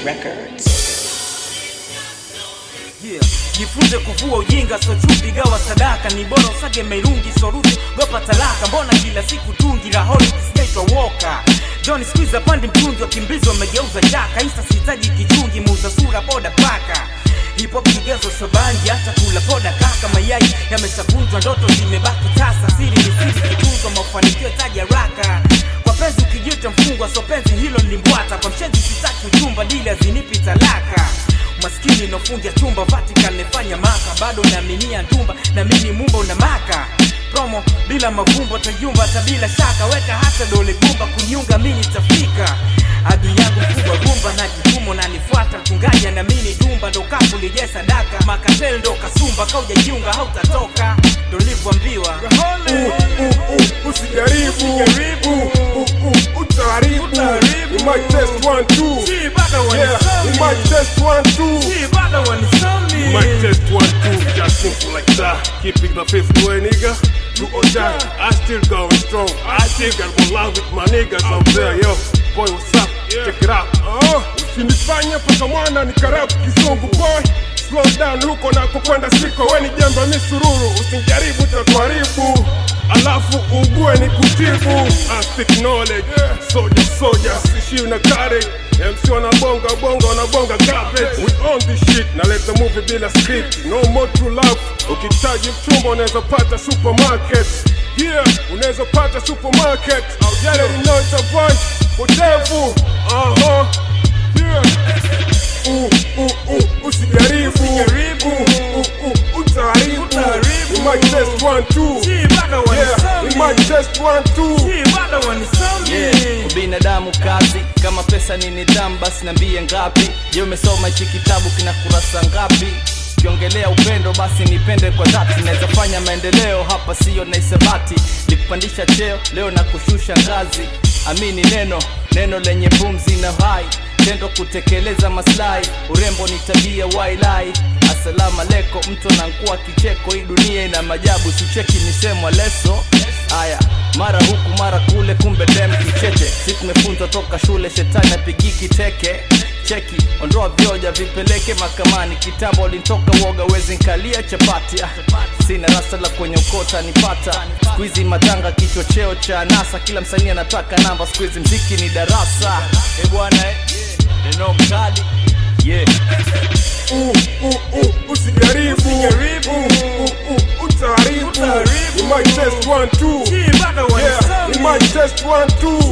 Records. Yeah. Jifunze kuvua ujinga, so chupi gawa sadaka. Ni bora usage meirungi, so ruthi gopa talaka. Mbona kila siku tungi la holi kisnaitwa woka. Johnny Squeeze pandi mtungi wa kimbizi wamegeuza jaka. Insta sitaji kichungi, muuza sura boda paka. Hip hop kigezo sobangi, hata kula poda kaka. Mayai yameshavunjwa, ndoto zimebaki tasa. Siri ni siri kitunzo, mafanikio taji haraka. Kwa penzi ukijita mfungwa, so penzi hilo limbwata. Kwa mshenzi sitaki uchumba, dili hazinipi talaka. Maskini nofungia chumba, Vatican nefanya maka. Bado naaminia ndumba, na mini mumba unamaka. Promo bila mavumbo, tayumba tabila shaka. Weka hata dole gumba, kunyunga mini tafika. Adu yangu kubwa rumba, na jitumo na nifuata. Mchungaji na mini dumba, ndo kapu lije sadaka. Makatel ndo kasumba, kauja jiunga hautatoka. Ndo livyoambiwa usijaribu, utaharibu. You might test 1, 2. Yeah, you might test 1, 2. You might test 1, 2. Just simple like that. Keeping the fifth way, nigga. Do or die. I still going strong. I still got one love with my niggas out there, yo. Boy, what's up? Check it out. Usinifanya paka mwana nikarapu kizungu, boy. Slow down huko nako kwenda siko. Weni jemba misururu, usijaribu tatuharibu. Alafu ugue ni kutibu. I speak knowledge, soldier, sishiu na kare. MC wanabonga bonga, wanabonga garbage. We own this shit, na let the movie bila script. No more true love. Ukitaji mchumba unaweza pata supermarket. Yeah, unaweza pata supermarket. You already know it's a voice, potevu. Yeah. Usijaribu, utaharibu. You might test 1, 2. Yeah, you might test 1, 2. Yeah, ubinadamu kazi. Kama pesa ni nidhamu, basi niambie ngapi. Je, umesoma hichi kitabu kina kurasa ngapi? Kiongelea upendo, basi nipende kwa dhati. Naweza fanya maendeleo hapa, sio na isabati. Nikupandisha cheo leo na kushusha ngazi. Amini neno lenye pumzi na hai. Tendo kutekeleza maslahi. Urembo ni tabia wailai. Asalamu alaikum, mtu anakuwa kicheko. Hii dunia ina majabu, sicheki nisemwa leso. Aya, mara huku mara kule, kumbe dem kicheche. Sisi tumefunzwa toka shule, shetani apigiki teke. Cheki, ondoa vioja vipeleke mahakamani. Kitambo lintoka woga, wezi nkalia chapati. Sina rasa la kwenye ukota nipata. Squeezy matanga kichocheo cha anasa. Kila msanii anataka namba, squeezy mziki ni darasa. Bwana neno mkali. Yeah. Usijaribu, utaharibu. You might test 1, 2. Yeah, you might test 1,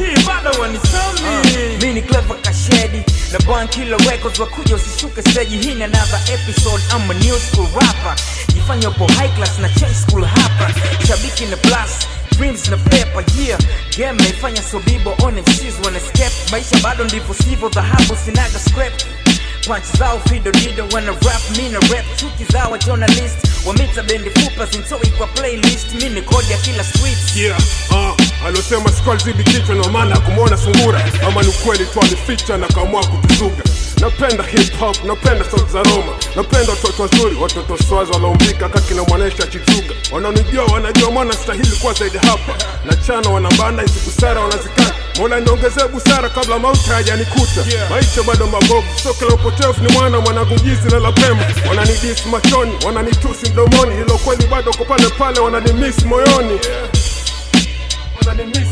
2. Mini clever kashedi na Bon Killer Records, wakuja usishuke stage. Hii ni another episode, I'm a new school rapper. Jifanya upo high class na change school hapa. Shabiki na plus, dreams na paper, yeah. Game naifanya sobibo, on MCs wanna escape. Maisha bado ndivyo sivyo, dhahabu sinaga scrap. Punch zao fido dido wana rap, mina rap. Chuki zao journalist, wamita bendi fupa zintoi kwa playlist. Mini kodi ya kila street. Yeah, alosema skull zibi kichwa na maana kumuona sungura. Ama ni kweli tu alificha na kamua kutuzuga. Napenda hip hop, napenda sauti za Roma. Napenda watoto wazuri, watoto swazi walaumbika kaki na mwanesha chizuga. Wananijua, wanajua mwana stahili kwa zaidi hapa. Na chana wanabanda, hizi busara wanazikana. Mola niongezee busara kabla mauti hajanikuta. Maisha bado mabovu, soka la upotevu ni mwanagujizi na lapema. Wananidisi machoni, wananitusi mdomoni. Hilo kweli bado kwa pale pale, wananimiss moyoni. Wananimiss